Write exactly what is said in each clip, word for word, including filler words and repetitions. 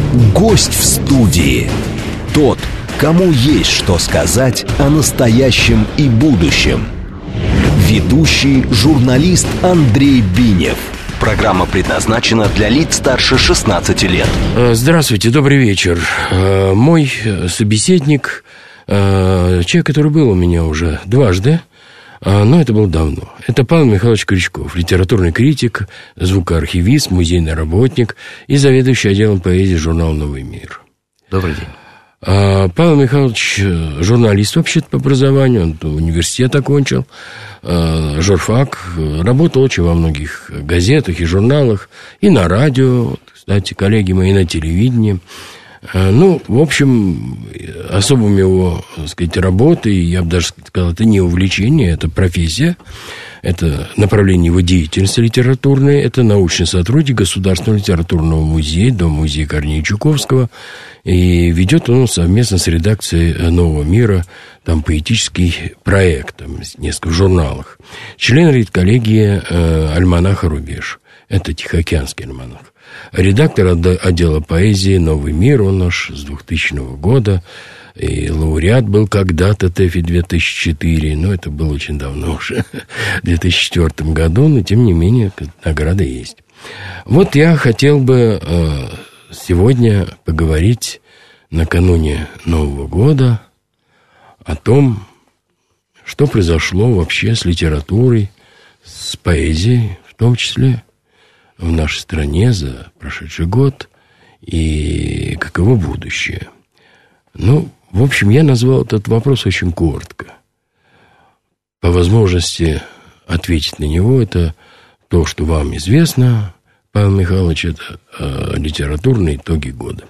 Гость в студии. Тот, кому есть что сказать о настоящем и будущем. Ведущий журналист Андрей Бинев. Программа предназначена для лиц старше шестнадцати лет. Здравствуйте, добрый вечер. Мой собеседник, человек, который был у меня уже дважды, но это было давно. Это Павел Михайлович Крючков, литературный критик, звукоархивист, музейный работник и заведующий отделом поэзии журнала «Новый мир». Добрый день. Павел Михайлович журналист вообще-то по образованию, он университет окончил, журфак, работал очень во многих газетах и журналах, и на радио, кстати, коллеги мои, на телевидении. Ну, в общем, особым его, так сказать, работой, я бы даже сказал, это не увлечение, это профессия, это направление его деятельности литературной, это научный сотрудник Государственного литературного музея, Дом-музея Корнея Чуковского, и ведет он совместно с редакцией «Нового мира» там поэтический проект, там, несколько в журналах. Член редколлегии э, альманаха «Рубеж». Это Тихоокеанский альманах. Редактор отдела поэзии «Новый мир», он наш с двухтысячного года. И лауреат был когда-то ТЭФИ две тысячи четыре, но это было очень давно уже, в две тысячи четвёртом году, но тем не менее награда есть. Вот я хотел бы э, сегодня поговорить накануне Нового года о том, что произошло вообще с литературой, с поэзией, в том числе в нашей стране за прошедший год, и каково будущее. Ну, в общем, я назвал этот вопрос очень коротко. По возможности ответить на него, это то, что вам известно, Павел Михайлович, это э, литературные итоги года.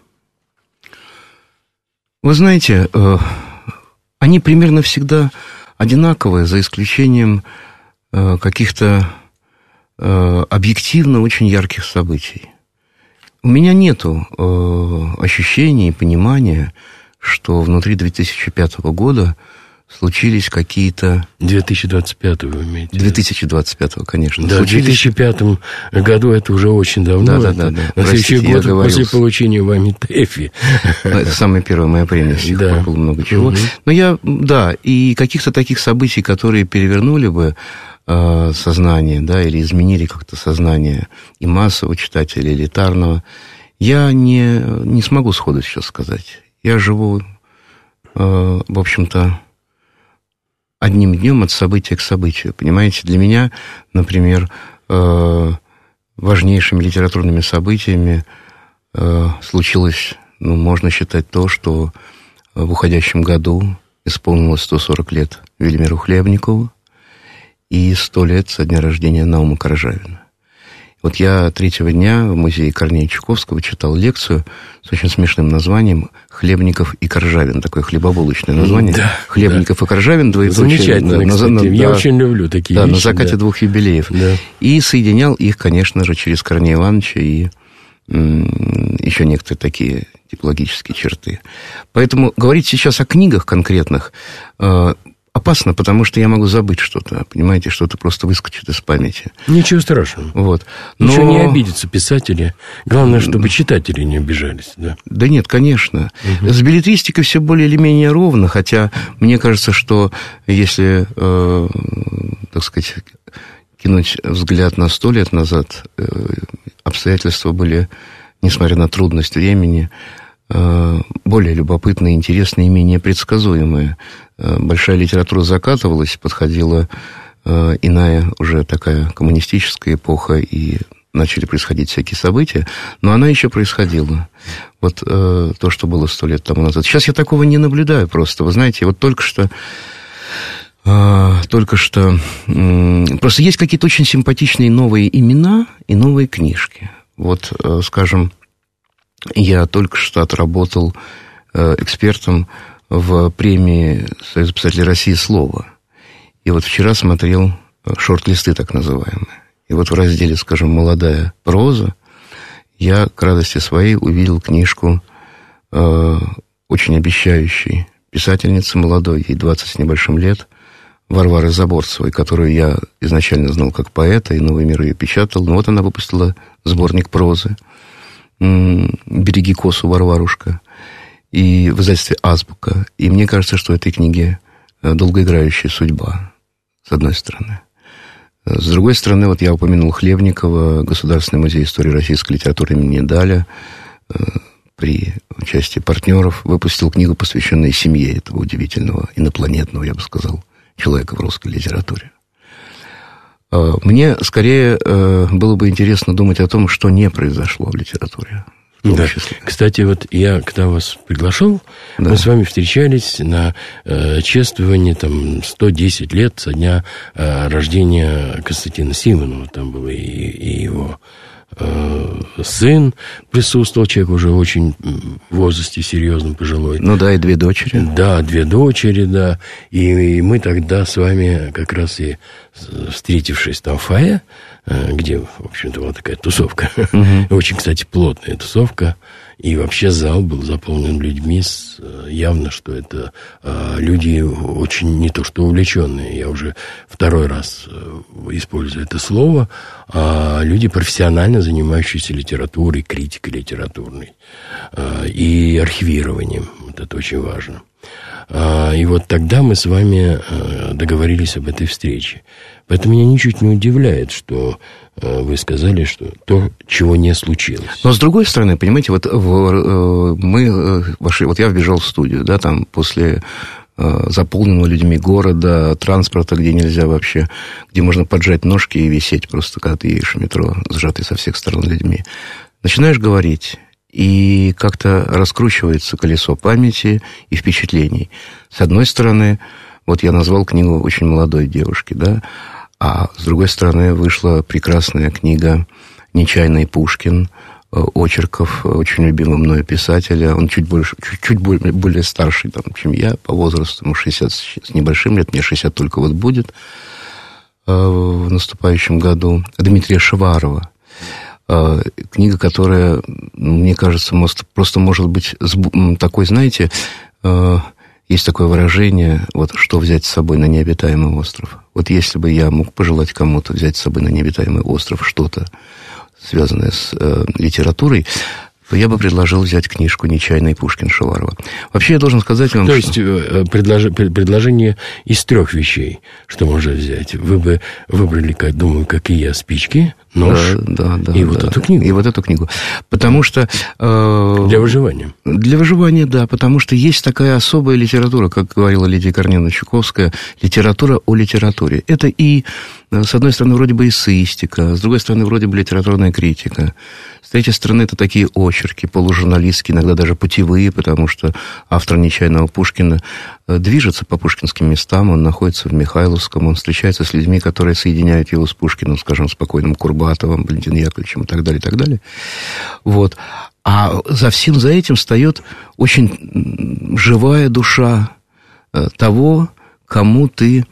Вы знаете, э, они примерно всегда одинаковые, за исключением э, каких-то э, объективно очень ярких событий. У меня нету э, ощущения и понимания, что внутри две тысячи пятого года случились какие-то... две тысячи двадцать пятого вы имеете? две тысячи двадцать пятого, конечно. Да, случились... в две тысячи пятом году это уже очень давно. Да, да, да. да. На следующий год после получения вами ТЭФИ. Это самая первая моя премия, с тех да. пор было много чего. Угу. Но я, да, и каких-то таких событий, которые перевернули бы э, сознание, да, или изменили как-то сознание и массового читателя, элитарного, я не, не смогу сходу сейчас сказать. Я живу, э, в общем-то, одним днем от события к событию. Понимаете, для меня, например, э, важнейшими литературными событиями э, случилось, ну, можно считать то, что в уходящем году исполнилось сто сорок лет Велимиру Хлебникову и сто лет со дня рождения Наума Коржавина. Вот я третьего дня в музее Корнея Чуковского читал лекцию с очень смешным названием «Хлебников и Коржавин». Такое хлебобулочное название. Да, «Хлебников да. и Коржавин», двоеточие. Замечательно, да, кстати. На, я да, очень люблю такие да, вещи. На закате да. двух юбилеев. Да. И соединял их, конечно же, через Корнея Ивановича и м- еще некоторые такие типологические черты. Поэтому говорить сейчас о книгах конкретных э- опасно, потому что я могу забыть что-то, понимаете, что-то просто выскочит из памяти. Ничего страшного. Вот. Но... Ничего не обидятся писатели. Главное, чтобы читатели не обижались. Да, да нет, конечно. Угу. С беллетристикой все более или менее ровно, хотя мне кажется, что если, э, так сказать, кинуть взгляд на сто лет назад, э, обстоятельства были, несмотря на трудность времени, э, более любопытные, интересные и менее предсказуемые. Большая литература закатывалась, подходила э, иная уже такая коммунистическая эпоха, и начали происходить всякие события, но она еще происходила. Вот э, то, что было сто лет тому назад. Сейчас я такого не наблюдаю просто. Вы знаете, вот только что... Э, только что... Э, просто есть какие-то очень симпатичные новые имена и новые книжки. Вот, э, скажем, я только что отработал э, экспертом в премии Союза писателей России «Слово». И вот вчера смотрел шорт-листы, так называемые. И вот в разделе, скажем, «Молодая проза» я к радости своей увидел книжку э, очень обещающей писательницы молодой, ей двадцать с небольшим лет, Варвары Заборцевой, которую я изначально знал как поэта, и «Новый мир» ее печатал. Но вот она выпустила сборник прозы. «Береги косу, Варварушка», и в издательстве «Азбука». И мне кажется, что этой книге долгоиграющая судьба, с одной стороны. С другой стороны, вот я упомянул Хлебникова, Государственный музей истории российской литературы имени Даля, при участии партнеров выпустил книгу, посвященную семье этого удивительного, инопланетного, я бы сказал, человека в русской литературе. Мне скорее было бы интересно думать о том, что не произошло в литературе. Да. Кстати, вот я, когда вас приглашал, да. мы с вами встречались на э, чествовании там, сто десять лет со дня э, рождения Константина Симонова. Там был и, и его э, сын присутствовал, человек уже очень в возрасте серьезном, пожилой. Ну да, и две дочери. Да, две дочери, да. И, и мы тогда с вами как раз и встретившись там в фойе, где, в общем-то, была такая тусовка. Угу. Очень, кстати, плотная тусовка. И вообще зал был заполнен людьми. С, явно, что это а, люди очень не то что увлеченные. Я уже второй раз использую это слово. А люди, профессионально занимающиеся литературой, критикой литературной. А, и архивированием. Вот это очень важно. А, и вот тогда мы с вами а, договорились об этой встрече. Поэтому меня ничуть не удивляет, что э, вы сказали, что то, чего не случилось. Но с другой стороны, понимаете, вот в, мы вошли, вот я вбежал в студию, да, там после э, заполненного людьми города, транспорта, где нельзя вообще, где можно поджать ножки и висеть просто, когда ты едешь в метро, сжатый со всех сторон людьми. Начинаешь говорить, и как-то раскручивается колесо памяти и впечатлений. С одной стороны, вот я назвал книгу очень молодой девушки, да, а с другой стороны вышла прекрасная книга «Нечаянный Пушкин», очерков очень любимого мною писателя. Он чуть, больше, чуть, чуть более, более старший, там, чем я по возрасту, ему шестьдесят с небольшим лет, мне шестьдесят только вот будет в наступающем году. Дмитрия Шеварова. Книга, которая, мне кажется, может, просто может быть такой, знаете... Есть такое выражение, вот, что взять с собой на необитаемый остров. Вот если бы я мог пожелать кому-то взять с собой на необитаемый остров что-то, связанное с э, литературой, то я бы предложил взять книжку «Нечаянный Пушкин» Шеварова. Вообще, я должен сказать вам... То есть, что... предлож... предложение из трех вещей, что можно взять. Вы бы выбрали, как, думаю, как и я, спички, нож да, да, и да, вот да. эту книгу. И вот эту книгу. Потому что... Э... Для выживания. Для выживания, да. Потому что есть такая особая литература, как говорила Лидия Корнеевна Чуковская, литература о литературе. Это и, с одной стороны, вроде бы эссеистика, с другой стороны, вроде бы литературная критика. С третьей стороны, это такие очерки полужурналистские, иногда даже путевые, потому что автор «Нечаянного Пушкина» движется по пушкинским местам, он находится в Михайловском, он встречается с людьми, которые соединяют его с Пушкиным, скажем, с покойным Курбатовым, Валентином Яковлевичем и так далее, и так далее. Вот. А за всем за этим встает очень живая душа того, кому ты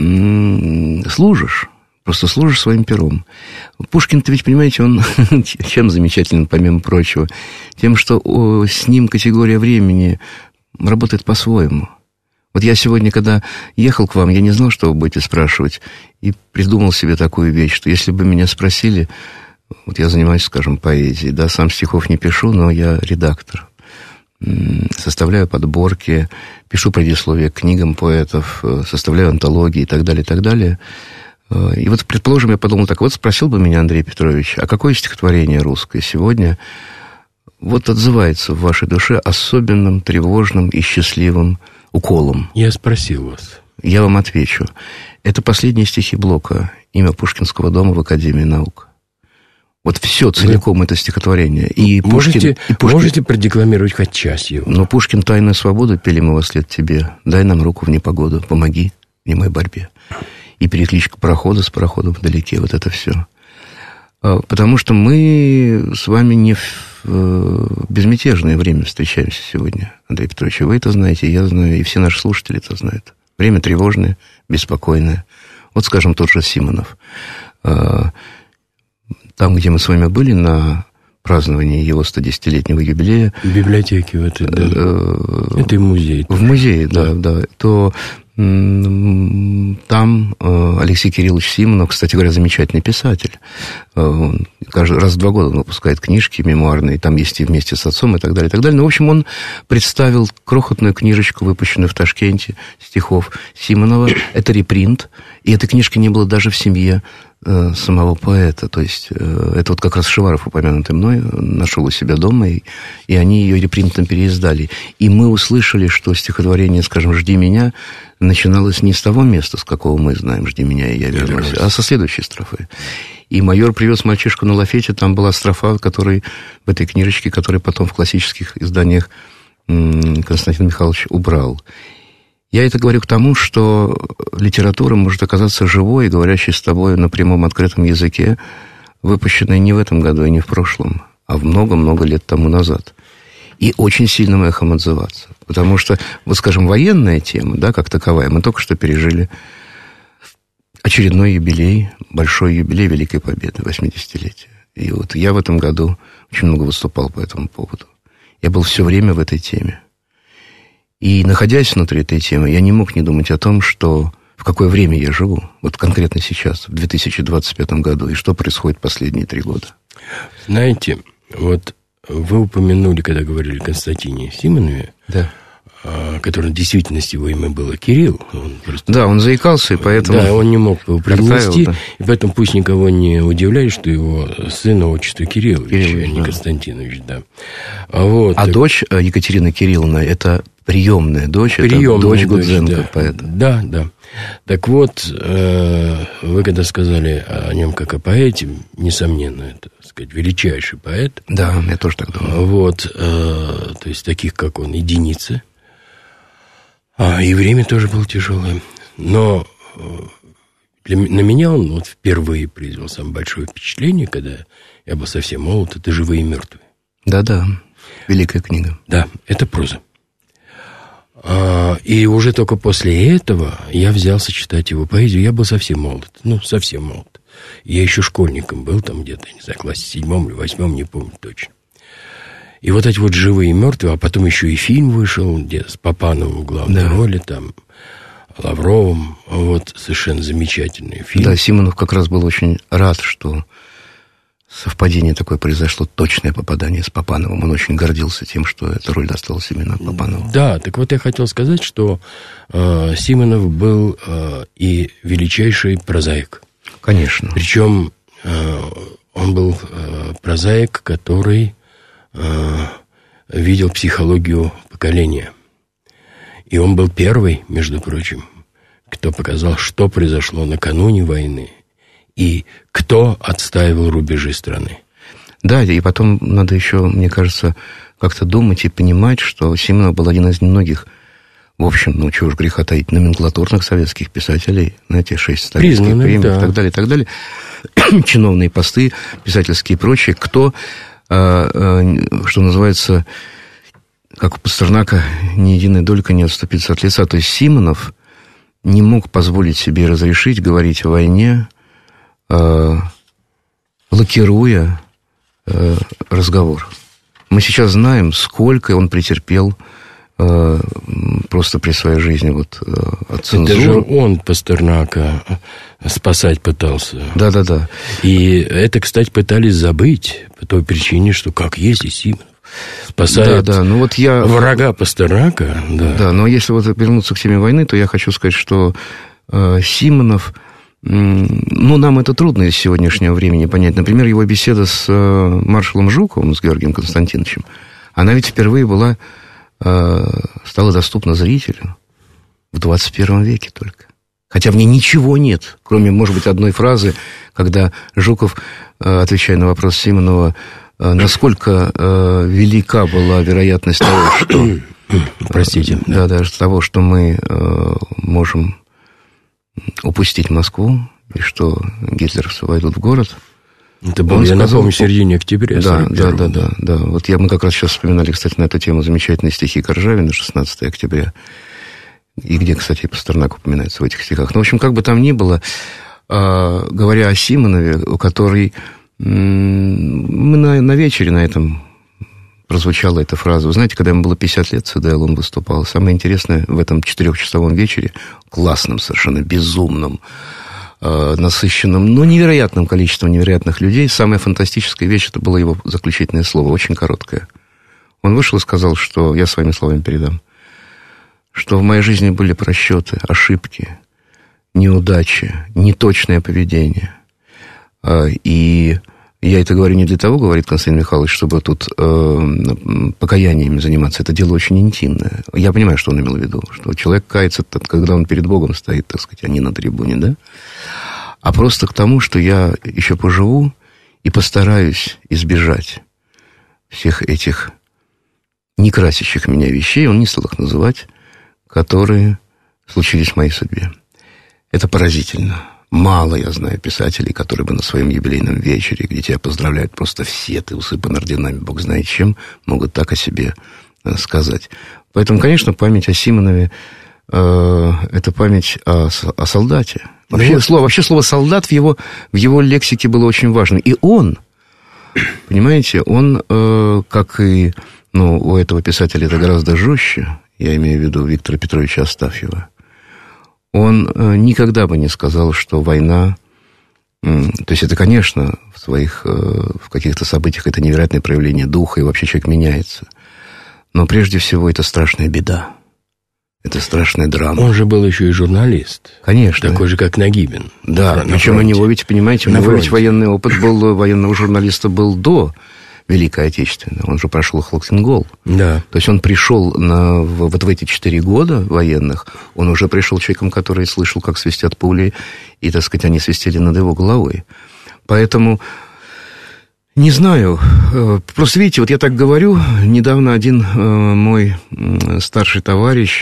служишь. Просто служишь своим пером. Пушкин-то ведь, понимаете, он чем замечателен, помимо прочего? Тем, что с ним категория времени работает по-своему. Вот я сегодня, когда ехал к вам, я не знал, что вы будете спрашивать, и придумал себе такую вещь, что если бы меня спросили, вот я занимаюсь, скажем, поэзией, да, сам стихов не пишу, но я редактор. Составляю подборки, пишу предисловия к книгам поэтов, составляю антологии и так далее, и так далее. И вот, предположим, я подумал так, вот спросил бы меня Андрей Петрович, а какое стихотворение русское сегодня вот отзывается в вашей душе особенным, тревожным и счастливым уколом? Я спросил вас. Я вам отвечу. Это последние стихи Блока «Имя Пушкинского дома в Академии наук». Вот все целиком Вы... это стихотворение. И можете, Пушкин, и Пушкин... можете продекламировать хоть часть его? Но Пушкин «Тайную свободу» пели мы во след тебе. Дай нам руку в непогоду, помоги в немой борьбе. И перекличка парохода с пароходом вдалеке, вот это все. Потому что мы с вами не в безмятежное время встречаемся сегодня, Андрей Петрович. Вы это знаете, я знаю, и все наши слушатели это знают. Время тревожное, беспокойное. Вот, скажем, тот же Симонов. Там, где мы с вами были на праздновании его стодесятилетнего юбилея... В библиотеке в этой, да. Это и музей. В музее, да, да. То Там Алексей Кириллович Симонов, кстати говоря, замечательный писатель. Он каждый раз в два года он выпускает книжки мемуарные, там есть и «Вместе с отцом» и так далее, и так далее. Ну, в общем, он представил крохотную книжечку, выпущенную в Ташкенте, стихов Симонова. Это репринт, и этой книжки не было даже в семье самого поэта. То есть это вот как раз Шеваров, упомянутый мной, нашел у себя дома, и, и они ее репринтом переиздали. И мы услышали, что стихотворение, скажем, «Жди меня» начиналось не с того места, с какого мы знаем «Жди меня, и я вернусь», а со следующей строфы. И майор привез мальчишку на лафете, там была строфа, которой, в этой книжечке, которую потом в классических изданиях Константин Михайлович убрал. Я это говорю к тому, что литература может оказаться живой и говорящей с тобой на прямом открытом языке, выпущенной не в этом году и не в прошлом, а много-много лет тому назад. И очень сильным эхом отзываться. Потому что, вот скажем, военная тема, да, как таковая, мы только что пережили очередной юбилей, большой юбилей Великой Победы, восьмидесятилетия. И вот я в этом году очень много выступал по этому поводу. Я был все время в этой теме. И, находясь внутри этой темы, я не мог не думать о том, что в какое время я живу, вот конкретно сейчас, в две тысячи двадцать пятом году, и что происходит последние три года. Знаете, вот вы упомянули, когда говорили о Константине Симонове, да. который в действительности его имя было Кирилл. Он просто... Да, он заикался, и поэтому... Да, он не мог его произнести, да. И поэтому пусть никого не удивляет, что его сына отчество Кириллович, Кириллович, а не да. Константинович, да. А, вот, а так... дочь Екатерина Кирилловна, это приемная дочь, приемная это дочь дочь, Гудзенко, да. поэта. Да, да. Так вот, вы когда сказали о нем как о поэте, несомненно, это, так сказать, величайший поэт. Да, я тоже так думаю. Вот, то есть таких, как он, единицы. А, и время тоже было тяжелое. Но для, на меня он вот впервые произвел самое большое впечатление, когда я был совсем молод, это «Живые и мертвые». Да-да, великая книга. Да, это проза. А, и уже только после этого я взялся читать его поэзию. Я был совсем молод, ну, совсем молод. Я еще школьником был, там где-то, не знаю, в классе седьмом или восьмом, не помню точно. И вот эти вот «Живые и мертвые», а потом еще и фильм вышел, где с Папановым в главной да. роли, там, Лавровым, вот, совершенно замечательный фильм. Да, Симонов как раз был очень рад, что совпадение такое произошло, точное попадание с Папановым. Он очень гордился тем, что эта роль досталась именно Папанову. Да, так вот я хотел сказать, что э, Симонов был э, и величайший прозаик. Конечно. Причем э, он был э, прозаик, который э, видел психологию поколения. И он был первый, между прочим, кто показал, что произошло накануне войны и кто отстаивал рубежи страны. Да, и потом надо еще, мне кажется, как-то думать и понимать, что Симонов был один из немногих, в общем, ну, чего уж греха таить, номенклатурных советских писателей, знаете, шесть сталинских премий да. и так далее, и так далее, чиновные посты, писательские и прочее, кто, что называется, как у Пастернака, ни единой долька не отступится от лица. То есть Симонов не мог позволить себе разрешить говорить о войне, э, лакируя э, разговор. Мы сейчас знаем, сколько он претерпел э, просто при своей жизни вот, э, от цензуры. Это же он Пастернака спасать пытался. Да-да-да. И это, кстати, пытались забыть по той причине, что как если Симонов спасает да, да. Ну, вот я... врага Пастернака. Да. да, но если вот вернуться к теме войны, то я хочу сказать, что э, Симонов, э, ну, нам это трудно из сегодняшнего времени понять. Например, его беседа с э, маршалом Жуковым, с Георгием Константиновичем, она ведь впервые была, э, стала доступна зрителю в двадцать первом веке только. Хотя в ней ничего нет, кроме, может быть, одной фразы, когда Жуков, э, отвечая на вопрос Симонова, насколько э, велика была вероятность того, что... Простите. Да, даже того, что мы э, можем упустить Москву, и что гитлеровцы войдут в город. Это было, я сказал, напомню, в середине октября. Да, да, да, да, да. Вот я, мы как раз сейчас вспоминали, кстати, на эту тему замечательные стихи Коржавина, шестнадцатого октября, и где, кстати, Пастернак упоминается в этих стихах. Ну, в общем, как бы там ни было, э, говоря о Симонове, который... Мы на, на вечере на этом прозвучала эта фраза. Вы знаете, когда ему было пятьдесят лет, ЦДЛ он выступал. Самое интересное, в этом четырехчасовом вечере, классном совершенно, безумном, э, насыщенном, но невероятным количеством невероятных людей, самая фантастическая вещь, это было его заключительное слово, очень короткое. Он вышел и сказал, что, я своими словами передам, что в моей жизни были просчеты, ошибки, неудачи, неточное поведение. И я это говорю не для того, говорит Константин Михайлович, чтобы тут э, покаяниями заниматься. Это дело очень интимное. Я понимаю, что он имел в виду. Что человек кается, когда он перед Богом стоит, так сказать, а не на трибуне, да? А просто к тому, что я еще поживу и постараюсь избежать всех этих некрасящих меня вещей, он не стал их называть, которые случились в моей судьбе. Это поразительно. Мало я знаю писателей, которые бы на своем юбилейном вечере, где тебя поздравляют просто все, ты усыпан орденами, бог знает чем, могут так о себе сказать. Поэтому, конечно, память о Симонове э, – это память о, о солдате. Вообще, ну, слово, вообще слово «солдат» в его, в его лексике было очень важно. И он, понимаете, он, э, как и ну, у этого писателя это гораздо жестче, я имею в виду Виктора Петровича Астафьева, он никогда бы не сказал, что война... То есть это, конечно, в своих, в каких-то событиях это невероятное проявление духа, и вообще человек меняется. Но прежде всего это страшная беда. Это страшная драма. Он же был еще и журналист. Конечно. Такой же, как Нагибин. Да, причем у него ведь, понимаете, у него ведь военный опыт был, военного журналиста был до Великой Отечественной. Он же прошел Хлоктингол. Да. То есть он пришел на, вот в эти четыре года военных, он уже пришел человеком, который слышал, как свистят пули, и, так сказать, они свистели над его головой. Поэтому, не знаю, просто видите, вот я так говорю, недавно один мой старший товарищ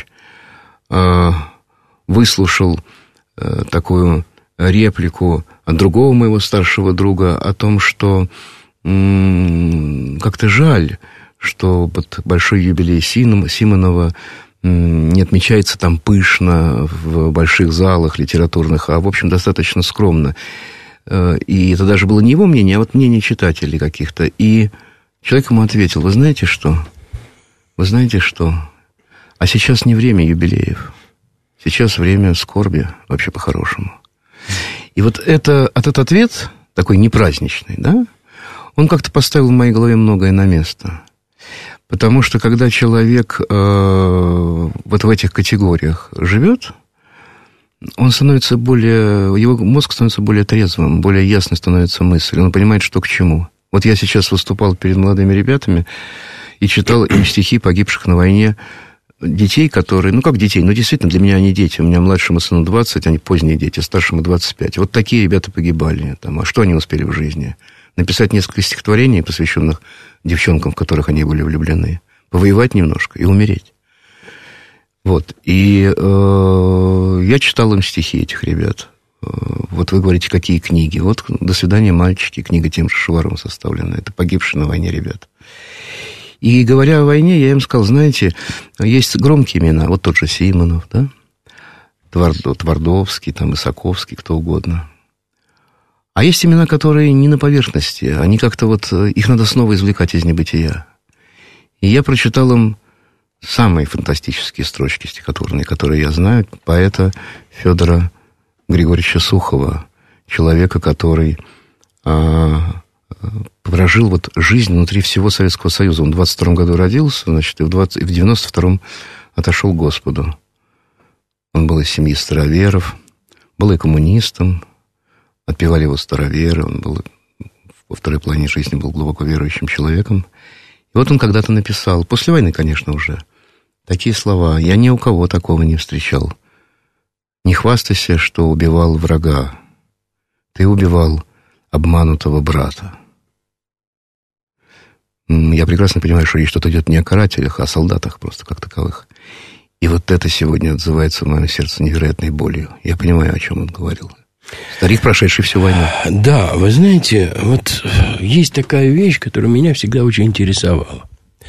выслушал такую реплику от другого моего старшего друга о том, что как-то жаль, что вот большой юбилей Симонова не отмечается там пышно в больших залах литературных, а, в общем, достаточно скромно. И это даже было не его мнение, а вот мнение читателей каких-то. И человек ему ответил: вы знаете что? Вы знаете что? А сейчас не время юбилеев. Сейчас время скорби, вообще по-хорошему. И вот это, этот ответ, такой непраздничный, да, он как-то поставил в моей голове многое на место. Потому что, когда человек э, вот в этих категориях живет, он становится более... Его мозг становится более трезвым, более ясной становится мысль. Он понимает, что к чему. Вот я сейчас выступал перед молодыми ребятами и читал им стихи погибших на войне детей, которые... Ну, как детей? Ну, действительно, для меня они дети. У меня младшему сыну двадцать, они поздние дети, старшему двадцать пять. Вот такие ребята погибали. Там, а что они успели в жизни? Написать несколько стихотворений, посвященных девчонкам, в которых они были влюблены, повоевать немножко и умереть. Вот. И э, я читал им стихи этих ребят. Вот вы говорите, какие книги. Вот «До свидания, мальчики», книга тем же Шуваром составлена. Это погибшие на войне ребят. И говоря о войне, я им сказал: знаете, есть громкие имена. Вот тот же Симонов, да? Твардовский, там, Исаковский, кто угодно. А есть имена, которые не на поверхности, они как-то вот, их надо снова извлекать из небытия. И я прочитал им самые фантастические строчки стихотворные, которые я знаю, поэта Федора Григорьевича Сухова, человека, который а, прожил вот жизнь внутри всего Советского Союза. Он в двадцать втором году родился, значит, и в, двадцать, и в девяносто втором отошел к Господу. Он был из семьи староверов, был и коммунистом. Отпевали его староверы, он был во второй половине жизни был глубоко верующим человеком. И вот он когда-то написал, после войны, конечно, уже, такие слова: «Я ни у кого такого не встречал. Не хвастайся, что убивал врага. Ты убивал обманутого брата». Я прекрасно понимаю, что речь тут идет не о карателях, а о солдатах просто как таковых. И вот это сегодня отзывается в моем сердце невероятной болью. Я понимаю, о чем он говорил. Старик, прошедший всю войну. Да, вы знаете, вот есть такая вещь, которая меня всегда очень интересовала.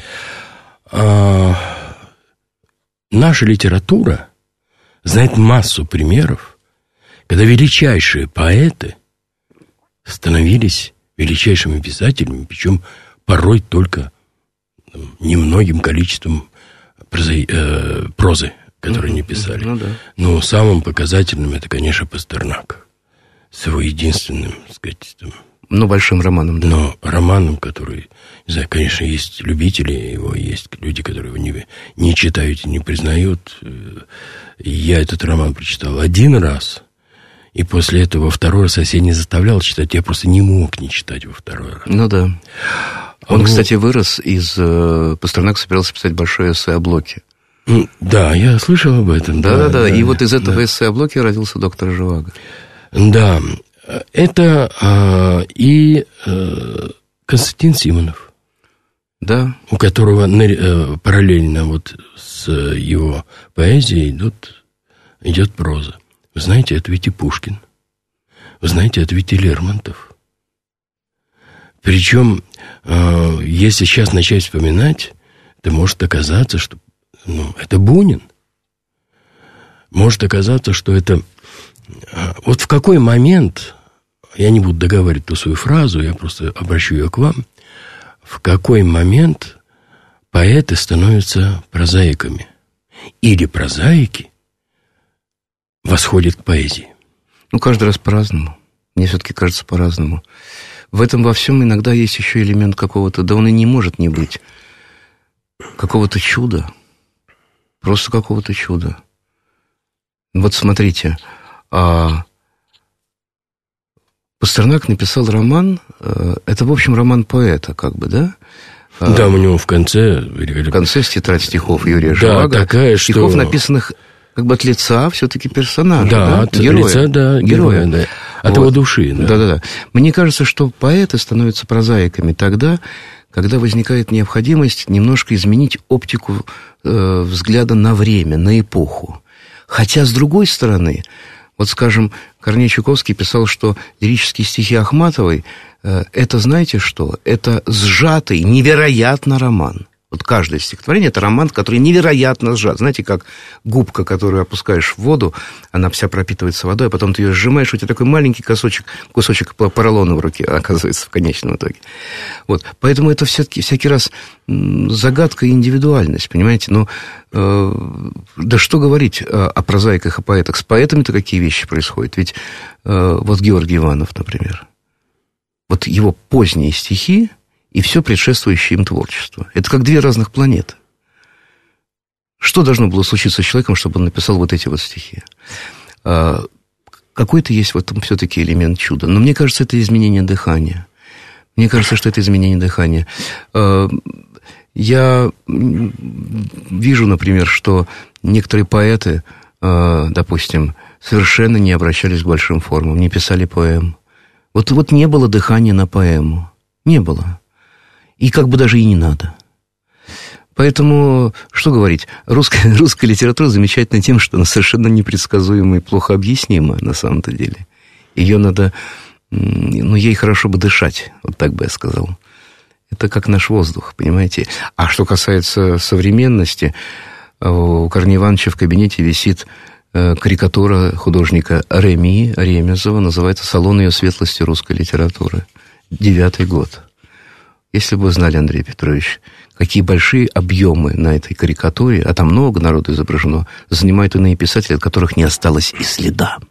А, наша литература знает массу примеров, когда величайшие поэты становились величайшими писателями, причем порой только там, немногим количеством прозы, э, прозы, которые они писали. Ну, да. Но самым показательным это, конечно, Пастернак. С его единственным, так сказать, там, ну, большим романом, да. Но романом, который, не знаю, конечно, есть любители его, есть люди, которые его не, не читают и не признают. Я этот роман прочитал один раз, и после этого второй раз я не заставлял читать, я просто не мог не читать во второй раз. Ну да. Он, ну, кстати, вырос из... Пастернак собирался писать большое эссе о Блоке. Да, я слышал об этом. Да-да-да, да, да. И вот из этого да. эссе о Блоке родился доктор Живаго. Да, это а, и а, Константин Симонов, да. у которого а, параллельно вот с его поэзией идут, идет проза. Вы знаете, это ведь и Пушкин. Вы знаете, это ведь и Лермонтов. Причем, а, если сейчас начать вспоминать, то может оказаться, что ну, это Бунин. Может оказаться, что это... Вот в какой момент... Я не буду договаривать ту свою фразу, я просто обращу ее к вам. В какой момент поэты становятся прозаиками? Или прозаики восходят к поэзии? Ну, каждый раз по-разному. Мне все-таки кажется по-разному. В этом во всем иногда есть еще элемент какого-то... Да он и не может не быть. Какого-то чуда. Просто какого-то чуда. Вот смотрите... А... Пастернак написал роман, это, в общем, роман поэта, как бы, да? Да, у него в конце... В конце тетрадь стихов Юрия Живаго. Да, такая, стихов, что... написанных как бы от лица все-таки персонажа. Да, да? от героя. лица, да, героя, да. От вот. Его души, да. Да-да-да. Мне кажется, что поэты становятся прозаиками тогда, когда возникает необходимость немножко изменить оптику э, взгляда на время, на эпоху. Хотя, с другой стороны... Вот, скажем, Корней Чуковский писал, что лирические стихи Ахматовой э, это, знаете что, это сжатый, невероятно роман. Вот каждое стихотворение – это роман, который невероятно сжат. Знаете, как губка, которую опускаешь в воду, она вся пропитывается водой, а потом ты ее сжимаешь, у тебя такой маленький кусочек, кусочек поролона в руке оказывается в конечном итоге. Вот. Поэтому это все-таки всякий раз загадка и индивидуальность, понимаете? Но э, да что говорить о, о прозаиках и поэтах? С поэтами-то какие вещи происходят? Ведь э, вот Георгий Иванов, например, вот его поздние стихи, и все предшествующее им творчество. Это как две разных планеты. Что должно было случиться с человеком, чтобы он написал вот эти вот стихи? А, какой-то есть в этом все-таки элемент чуда. Но мне кажется, это изменение дыхания. Мне кажется, что это изменение дыхания. А, я вижу, например, что некоторые поэты, а, допустим, совершенно не обращались к большим формам, не писали поэм. Вот, вот не было дыхания на поэму. Не было. И как бы даже и не надо. Поэтому, что говорить, русская, русская литература замечательна тем, что она совершенно непредсказуема и плохо объяснима на самом-то деле. Ее надо, ну, ей хорошо бы дышать, вот так бы я сказал. Это как наш воздух, понимаете. А что касается современности, у Корнея Ивановича в кабинете висит карикатура художника Реми Ремезова, называется «Салон ее светлости русской литературы». Девятый год. Если бы вы знали, Андрей Петрович, какие большие объемы на этой карикатуре, а там много народу изображено, занимают иные писатели, от которых не осталось и следа.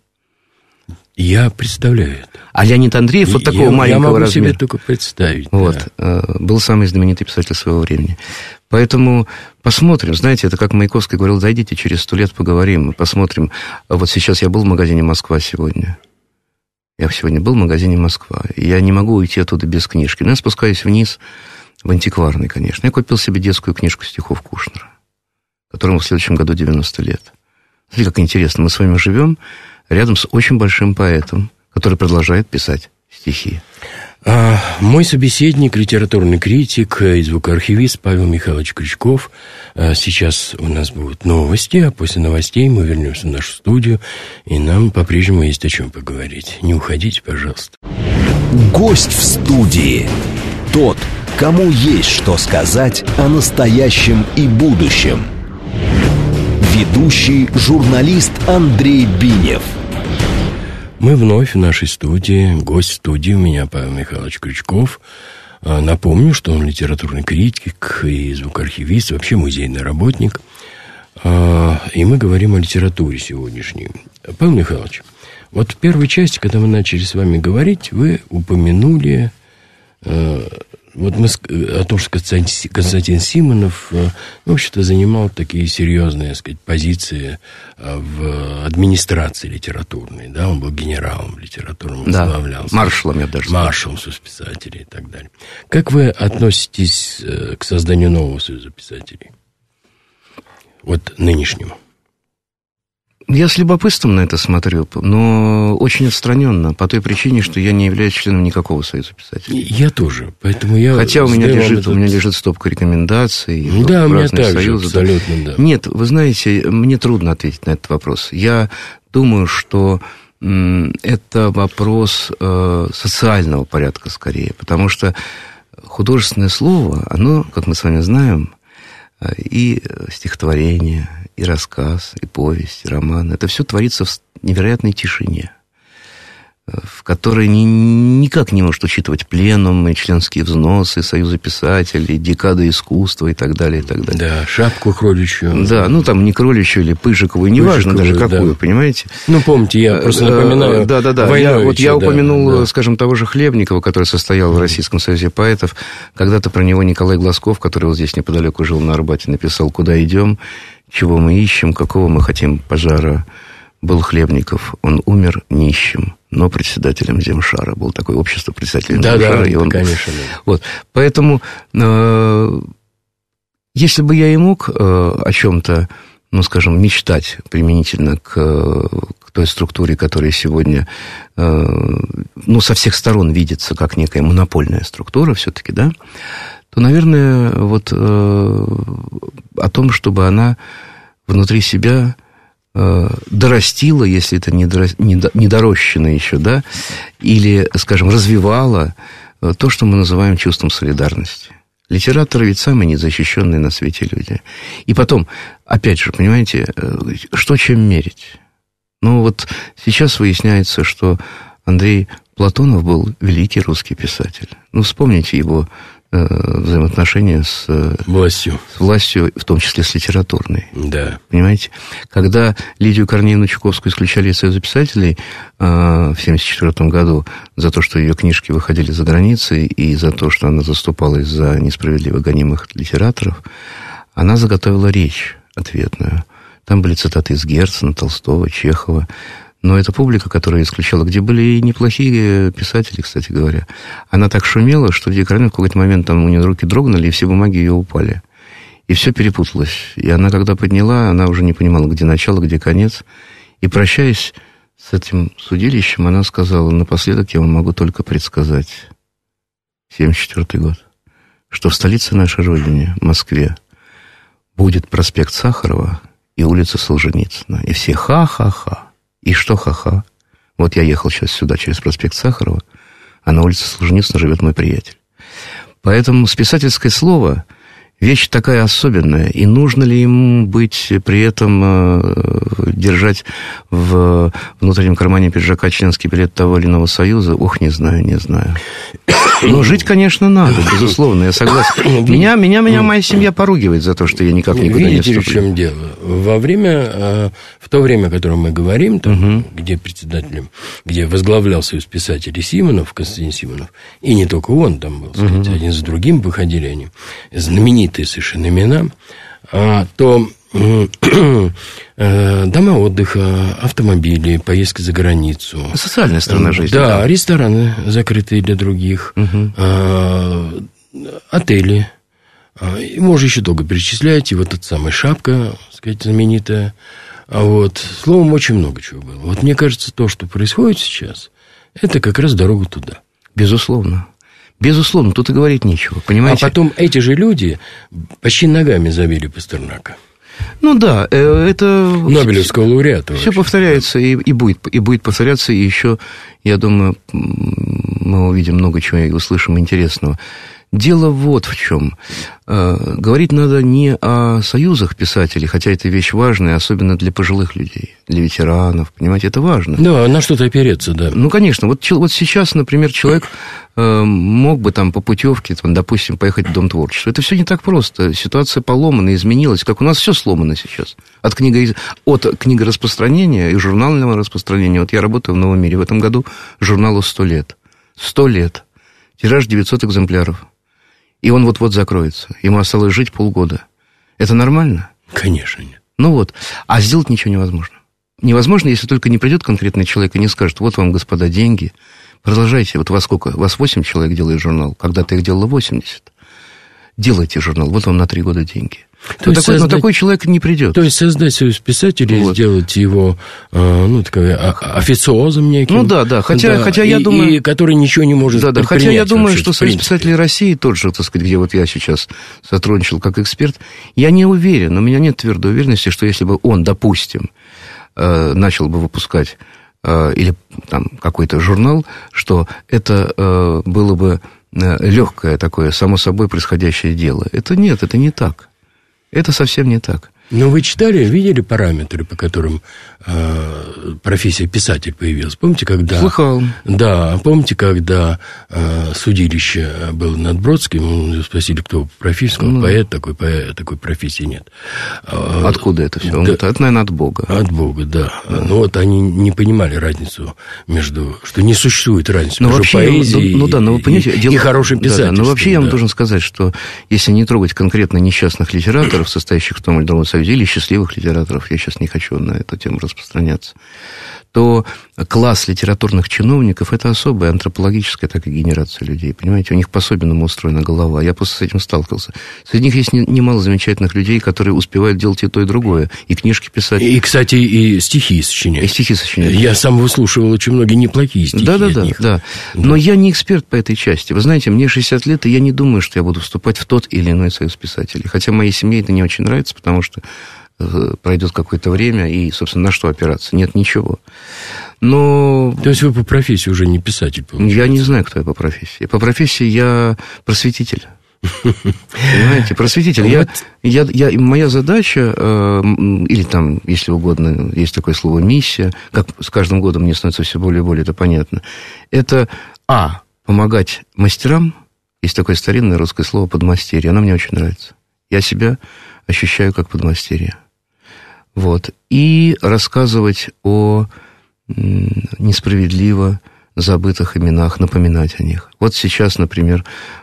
Я представляю это. А Леонид Андреев вот такого я, маленького я могу размера. себе только представить. Вот, да. Был самый знаменитый писатель своего времени. Поэтому посмотрим. Знаете, это как Маяковский говорил, зайдите через сто лет, поговорим, посмотрим. Вот сейчас я был в магазине «Москва» сегодня. Я сегодня был в магазине «Москва», и я не могу уйти оттуда без книжки. Но я спускаюсь вниз, в антикварный, конечно. Я купил себе детскую книжку стихов Кушнера, которому в следующем году девяносто лет. Смотрите, как интересно. Мы с вами живем рядом с очень большим поэтом, который продолжает писать стихи. А, мой собеседник, литературный критик и звукоархивист Павел Михайлович Крючков. А сейчас у нас будут новости, а после новостей мы вернемся в нашу студию, и нам по-прежнему есть о чем поговорить. Не уходите, пожалуйста. Гость в студии. Тот, кому есть что сказать о настоящем и будущем. Ведущий журналист Андрей Бинев. Мы вновь в нашей студии. Гость в студии у меня Павел Михайлович Крючков. Напомню, что он литературный критик и звукоархивист, вообще музейный работник. И мы говорим о литературе сегодняшней. Павел Михайлович, вот в первой части, когда мы начали с вами говорить, вы упомянули вот мы о том, что Константин Симонов, в общем-то, занимал такие серьезные, так сказать, позиции в администрации литературной, да, он был генералом литературным, возглавлял. Да, маршалом, я даже сказал. Маршалом Союза писателей и так далее. Как вы относитесь к созданию нового Союза писателей? Вот нынешнему. Я с любопытством на это смотрю, но очень отстраненно, по той причине, что я не являюсь членом никакого Союза писателей. Я тоже, поэтому я... Хотя у меня, лежит, этот... у меня лежит стопка рекомендаций. Да, у меня также, абсолютно, да. Нет, вы знаете, мне трудно ответить на этот вопрос. Я думаю, что это вопрос социального порядка скорее, потому что художественное слово, оно, как мы с вами знаем, и стихотворение, и рассказ, и повесть, и роман. Это все творится в невероятной тишине, в которой ни, никак не может учитывать пленум, и членские взносы Союза писателей, декады искусства и так далее, и так далее. Да, шапку кроличью. Да, ну там не кроличью или Пыжикову, неважно даже какую, да. Понимаете? Ну, помните, я просто напоминаю. Да, да, да. Я, вот я упомянул, да, скажем, того же Хлебникова, который состоял в Российском союзе поэтов. Когда-то про него Николай Глазков, который вот здесь неподалеку жил на Арбате, написал: «Куда идем? Чего мы ищем, какого мы хотим пожара?» Был Хлебников, он умер нищим, но председателем Земшара. Был такое общество председателей да, Земшара. Да, и он... конечно. Да. Вот. Поэтому, э, если бы я и мог э, о чем-то, ну, скажем, мечтать применительно к, к той структуре, которая сегодня, э, ну, со всех сторон видится как некая монопольная структура все-таки, да, то, наверное, вот э, о том, чтобы она внутри себя э, дорастила, если это не, доро, не, не дорощено еще, да, или, скажем, развивала э, то, что мы называем чувством солидарности. Литераторы ведь самые незащищенные на свете люди. И потом, опять же, понимаете, э, что чем мерить? Ну, вот сейчас выясняется, что Андрей Платонов был великий русский писатель. Ну, вспомните его взаимоотношения с властью. с властью, в том числе с литературной. Да. Понимаете? Когда Лидию Корнеевну Чуковскую исключали из Союза писателей э, в семьдесят четвёртом году за то, что ее книжки выходили за границей, и за то, что она заступалась за несправедливо гонимых литераторов, она заготовила речь ответную. Там были цитаты из Герцена, Толстого, Чехова. Но эта публика, которая исключала, где были и неплохие писатели, кстати говоря, она так шумела, что Лидия Корнеевна в какой-то момент там у нее руки дрогнули, и все бумаги ее упали. И все перепуталось. И она, когда подняла, она уже не понимала, где начало, где конец. И, прощаясь с этим судилищем, она сказала: напоследок я вам могу только предсказать, семьдесят четвёртый год, что в столице нашей Родины, Москве, будет проспект Сахарова и улица Солженицына. И все ха-ха-ха. И что ха-ха? Вот я ехал сейчас сюда через проспект Сахарова, а на улице Солженицына живет мой приятель. Поэтому писательское слово — вещь такая особенная. И нужно ли ему быть при этом, э, держать в внутреннем кармане пиджака членский билет того или иного союза? Ох, не знаю, не знаю. Но жить, конечно, надо, безусловно, я согласен. Меня, меня, меня моя семья поругивает за то, что я никак никуда не вступлю. Видите, в чем дело? Во время, в то время, о котором мы говорим, там, угу. где председателем, где возглавлял Союз писателей Симонов, Константин Симонов, и не только он там был, сказать, угу. один за другим выходили они, знаменитые совершенно имена, то дома отдыха, автомобили, поездки за границу. Социальная сторона жизни. Да, да, рестораны закрытые для других, угу. отели. И можно еще долго перечислять. И вот эта самая шапка, так сказать, знаменитая. А вот, словом, очень много чего было. Вот мне кажется, то, что происходит сейчас, это как раз дорога туда. Безусловно. Безусловно, тут и говорить нечего, понимаете? А потом эти же люди почти ногами забили Пастернака. Ну да, это... Нобелевского лауреата. Все повторяется и, и, будет, и будет повторяться, и еще, я думаю, мы увидим много чего и услышим интересного. дело вот в чем. Говорить надо не о союзах писателей, хотя это вещь важная, особенно для пожилых людей, для ветеранов, понимаете, это важно. Да, на что-то опереться, да. Ну, конечно, вот, вот сейчас, например, человек э, мог бы там по путевке, там, допустим, поехать в Дом творчества. Это все не так просто, ситуация поломана, изменилась, как у нас все сломано сейчас. От, книго... От книгораспространения и журнального распространения. Вот я работаю в «Новом мире», в этом году журналу сто лет. Сто лет. Тираж девятьсот экземпляров. И он вот-вот закроется. Ему осталось жить полгода. Это нормально? Конечно, нет. Ну вот. А сделать ничего невозможно. Невозможно, если только не придет конкретный человек и не скажет: вот вам, господа, деньги. Продолжайте. Вот вас сколько? Вас восемь человек делает журнал. Когда-то их делало восемьдесят. Делайте журнал. Вот вам на три года деньги. Но такой, создать... но такой человек не придет. То есть создать союз писателей, вот. Сделать его, ну, такой, официозом неким. Ну да, да. Хотя, да, хотя я и, думаю... И который ничего не может да, да. Хотя я думаю, вообще, что Союз писателей России, тот же, так сказать, где вот я сейчас сотрудничал как эксперт, я не уверен, у меня нет твердой уверенности, что если бы он, допустим, начал бы выпускать или там какой-то журнал, что это было бы легкое такое, само собой происходящее дело. Это нет, это не так. Это совсем не так. Но вы читали, видели параметры, по которым э, профессия писатель появилась? Помните, когда... Слыхал. Да, помните, когда э, судилище было над Бродским, спросили, кто по профессии, сказал, ну, поэт, такой, поэт, такой профессии нет. Откуда это все? Он да, говорит, это, наверное, от Бога. От Бога, да. да. Но вот они не понимали разницу между... Что не существует разницы но между вообще, поэзией ну, ну, да, но вы понимаете, и, дело... и хорошим писательством. Да, да, но вообще я вам да. должен сказать, что если не трогать конкретно несчастных литераторов, состоящих в том или другом союзе, или счастливых литераторов, я сейчас не хочу на эту тему распространяться, то класс литературных чиновников – это особая антропологическая такая генерация людей, понимаете? У них по-особенному устроена голова. Я просто с этим сталкивался. Среди них есть немало замечательных людей, которые успевают делать и то, и другое. И книжки писать. И, кстати, и стихи сочинять. И стихи сочинять. Я сам выслушивал очень многие неплохие стихи да, да, от да, них. Да, да. Но я не эксперт по этой части. Вы знаете, мне шестьдесят лет, и я не думаю, что я буду вступать в тот или иной союз писателей. Хотя моей семье это не очень нравится, потому что пройдет какое-то время, и, собственно, на что опираться? Нет ничего. Но... То есть вы по профессии уже не писатель, получается? Я не знаю, кто я по профессии. По профессии я просветитель. Понимаете, просветитель. Я, я, я, моя задача, э, или там, если угодно, есть такое слово «миссия», как с каждым годом мне становится все более и более это понятно, это, а, помогать мастерам, есть такое старинное русское слово «подмастерье», оно мне очень нравится. Я себя ощущаю как подмастерье. Вот. И рассказывать о несправедливо забытых именах, напоминать о них. Вот сейчас, например,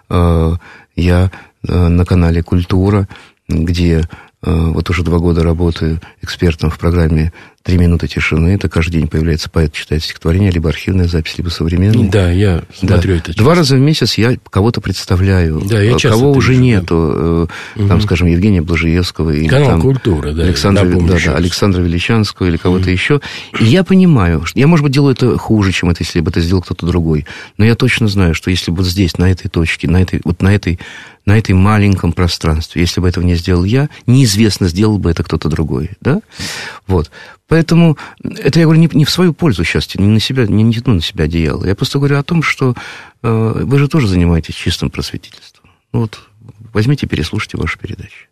я на канале «Культура», где вот уже два года работаю экспертом в программе «Три минуты тишины». Это каждый день появляется поэт, читает стихотворение, либо архивная запись, либо современная. Да, я смотрю да. это. Два раза в месяц я кого-то представляю. Да, я часто кого уже вижу, нету. Да. Там, угу. скажем, Евгения Блажиевского. Или канал там «Культура», да. Александра, да, да, Александра Величанского или кого-то угу. еще. И я понимаю, что я, может быть, делаю это хуже, чем это, если бы это сделал кто-то другой. Но я точно знаю, что если бы вот здесь, на этой точке, на этой, вот на этой, на этой маленьком пространстве, если бы этого не сделал я, неизвестно, сделал бы это кто-то другой. Да? Вот. Поэтому это я говорю не, не в свою пользу сейчас, не на себя, не, не тяну на себя одеяло. Я просто говорю о том, что э, вы же тоже занимаетесь чистым просветительством. Ну вот возьмите, переслушайте вашу передачу.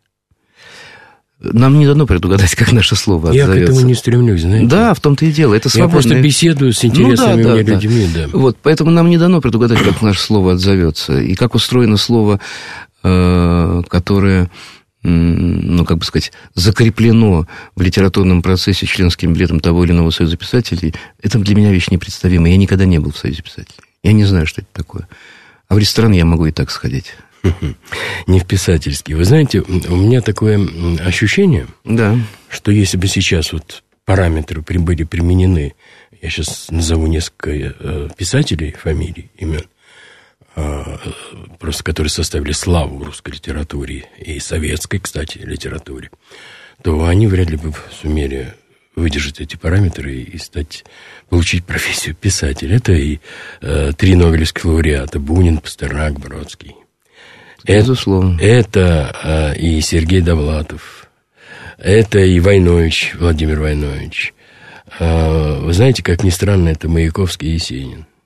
Нам не дано предугадать, как наше слово отзовется. Я к этому не стремлюсь, знаете. Да, в том-то и дело. Это свободное... Я просто беседую с интересными ну, да, мне да, людьми. Да. Да. Вот, поэтому нам не дано предугадать, как наше слово отзовется. И как устроено слово, э, которое... ну, как бы сказать, закреплено в литературном процессе членским билетом того или иного союза писателей, это для меня вещь непредставимая. Я никогда не был в союзе писателей. Я не знаю, что это такое. А в ресторан я могу и так сходить. Не в писательский. Вы знаете, у меня такое ощущение, да. что если бы сейчас вот параметры были применены, я сейчас назову несколько писателей, фамилий, имен, просто которые составили славу в русской литературе и советской, кстати, литературе, то они вряд ли бы сумели выдержать эти параметры и стать, получить профессию писателя. Это и э, три нобелевских лауреата: Бунин, Пастернак, Бродский. Безусловно. Это, это э, и Сергей Довлатов. Это и Войнович, Владимир Войнович. Э, вы знаете, как ни странно, это Маяковский и Есенин.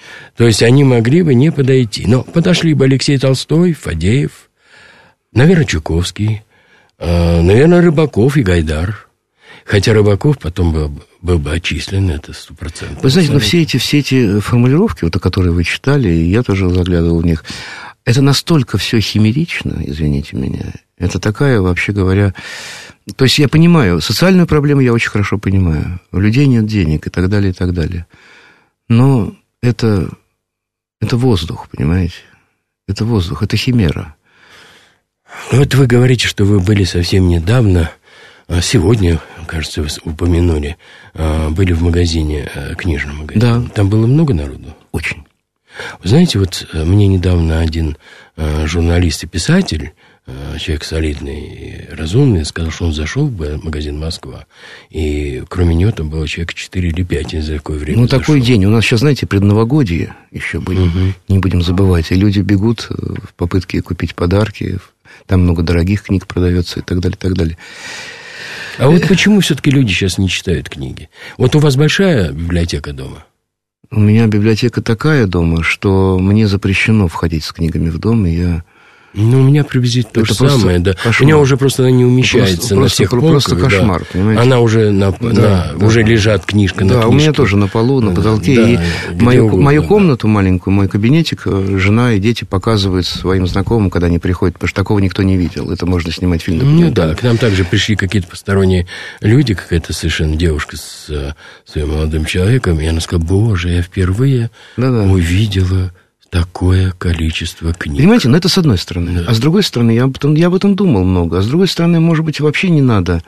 То есть они могли бы не подойти. Но подошли бы Алексей Толстой, Фадеев, наверное, Чуковский, наверное, Рыбаков и Гайдар. Хотя Рыбаков потом был, был бы отчислен, это сто процентов. Вы знаете, но все эти, все эти формулировки, вот, которые вы читали, и я тоже заглядывал в них, это настолько все химерично, извините меня. Это такая, вообще говоря... То есть я понимаю, социальную проблему я очень хорошо понимаю. У людей нет денег и так далее, и так далее. Но это, это воздух, понимаете? Это воздух, это химера. Вот вы говорите, что вы были совсем недавно, сегодня, кажется, вы упомянули, были в магазине, книжном магазине. Да. Там было много народу? Очень. Вы знаете, вот мне недавно один журналист и писатель, человек солидный и разумный, сказал, что он зашел в магазин «Москва», и кроме него там было человек четыре или пять, не знаю, какое время. Ну, зашел. такой день. У нас сейчас, знаете, предновогодие еще будем, угу. не будем забывать. И люди бегут в попытке купить подарки. Там много дорогих книг продается и так далее, и так далее. А вот почему все-таки люди сейчас не читают книги? Вот у вас большая библиотека дома? У меня библиотека такая дома, что мне запрещено входить с книгами в дом, и я... Ну, у меня приблизительно то это же самое, да. Кошмар. У меня уже просто она не умещается просто, на просто, всех полках. Просто кошмар, да. понимаете? Она уже, на, да, на, да. уже лежат книжка на да, книжке. Да, у меня тоже на полу, на потолке. Да, и мою, угодно, мою да. комнату маленькую, мой кабинетик, жена и дети показывают своим знакомым, когда они приходят, потому что такого никто не видел. Это можно снимать фильм. Ну да, к нам также пришли какие-то посторонние люди, какая-то совершенно девушка с своим молодым человеком, и она сказала, боже, я впервые Да-да. увидела... такое количество книг. Понимаете, но это с одной стороны. Да. А с другой стороны, я об, этом, я об этом думал много. А с другой стороны, может быть, вообще не надо.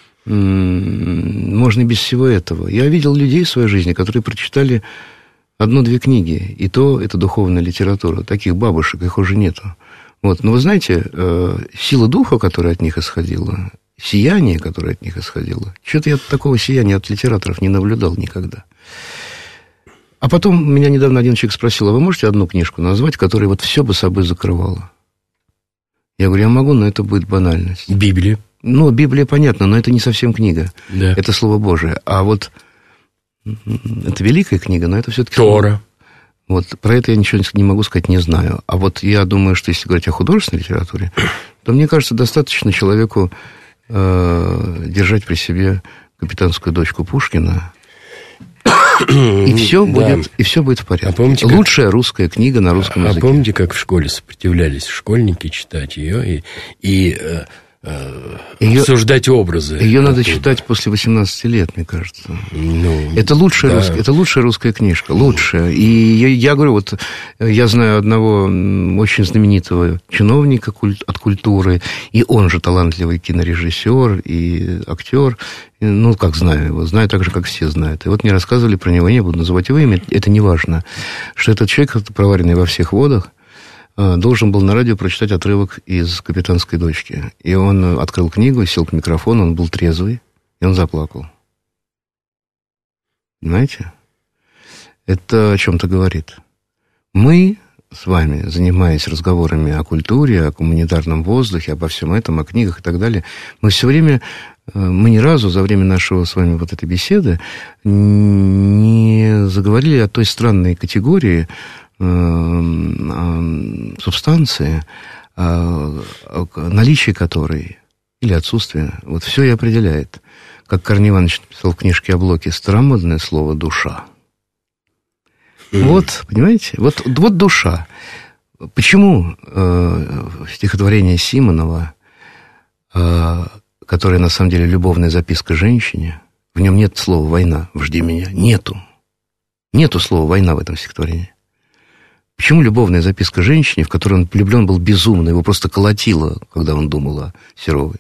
Можно и без всего этого. Я видел людей в своей жизни, которые прочитали одну-две книги. И то это духовная литература. Таких бабушек, их уже нету. Вот. Но вы знаете, сила духа, которая от них исходила, сияние, которое от них исходило, что-то я такого сияния от литераторов не наблюдал никогда. А потом меня недавно один человек спросил, а вы можете одну книжку назвать, которая вот все бы собой закрывала? Я говорю, я могу, но это будет банальность. Библия. Ну, Библия, понятно, но это не совсем книга. Да. Это Слово Божие. А вот это великая книга, но это все-таки... Тора. Вот про это я ничего не могу сказать, не знаю. А вот я думаю, что если говорить о художественной литературе, то, мне кажется, достаточно человеку э, держать при себе «Капитанскую дочку» Пушкина, и все, да. будет, и все будет в порядке. А помните, лучшая как... русская книга на русском а, языке. А помните, как в школе сопротивлялись школьники читать ее и, и э, э, ее, обсуждать образы? Ее оттуда. Надо читать после восемнадцати лет, мне кажется. Ну, это, лучшая да. русская, это лучшая русская книжка, лучшая. И я, я говорю, вот я знаю одного очень знаменитого чиновника от культуры, и он же талантливый кинорежиссер и актер. Ну, как знаю его, знаю так же, как все знают. И вот мне рассказывали про него, я не буду называть его имя, это не важно, что этот человек, проваренный во всех водах, должен был на радио прочитать отрывок из «Капитанской дочки». И он открыл книгу, сел к микрофону, он был трезвый, и он заплакал. Понимаете? Это о чем-то говорит. Мы с вами, занимаясь разговорами о культуре, о гуманитарном воздухе, обо всем этом, о книгах и так далее, мы все время... Мы ни разу за время нашего с вами вот этой беседы не заговорили о той странной категории э, субстанции, э, наличие которой или отсутствие, вот все и определяет. Как Корней Иванович написал в книжке о Блоке, старомодное слово «душа». Mm. Вот, понимаете? Вот, вот душа. Почему э, стихотворение Симонова э, которая, на самом деле, любовная записка женщине, в нем нет слова «война», «жди меня». Нету. Нету слова «война» в этом стихотворении. Почему любовная записка женщине, в которой он влюблен был безумно, его просто колотило, когда он думал о Серовой?